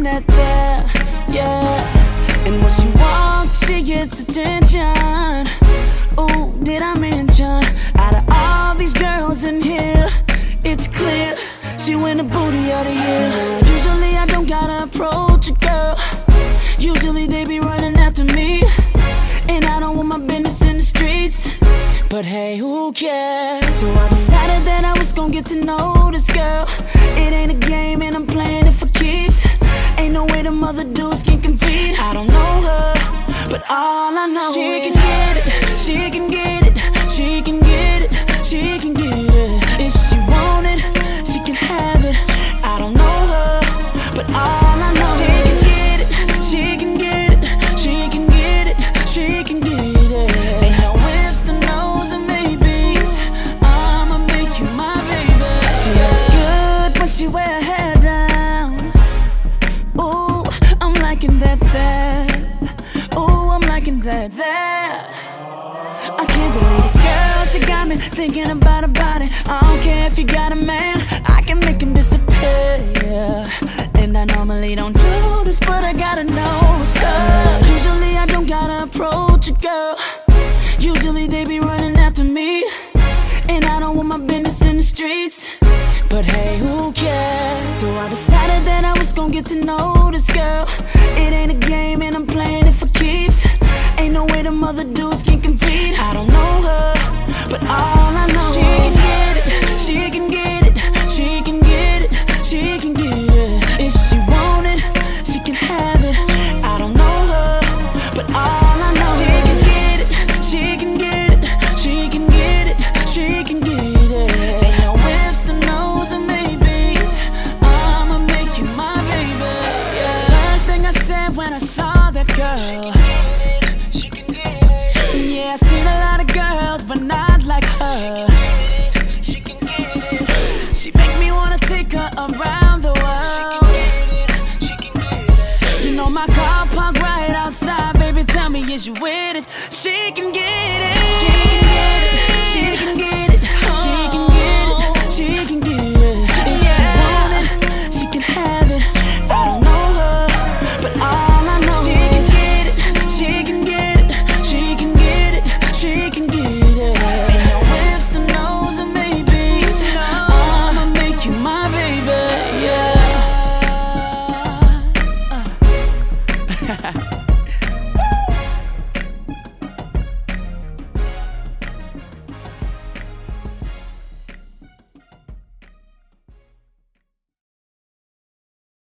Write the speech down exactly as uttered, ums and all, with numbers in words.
that there, yeah. And when she walks, she gets attention. Ooh, did I mention? Out of all these girls in here, it's clear she win the booty of the year. Usually I don't gotta approach a girl. Usually they be running after me, and I don't want my business in the streets. But hey, who cares? So I decided that I was gonna get to know this girl. It ain't a game and I'm playing it for keeps. Ain't no way them other dudes can compete. I don't know her, but all I know she is she can get it, she can get it, she can get it, she can get it. If she want it, she can have it. I don't know her, but all I know she can get it, she can get it, she can get it, she can get it. Ain't no ifs and no's and maybes. I'ma make you my baby. She look good when she wear her hair down. Ooh, I'm liking that there. Ooh, I'm liking that there. I can't believe this girl, she got me thinking about her body. I don't care if you got a man, I can make him disappear, yeah. And I normally don't do this, but I gotta know what's up. Usually I don't gotta approach a girl. Usually they be running after me, and I don't want my business in the streets. But hey, who cares? So I decided that I was gonna get to know this girl. It ain't a game and I'm playing it for keeps. Ain't no way them other dudes can compete. I don't know her, but all I know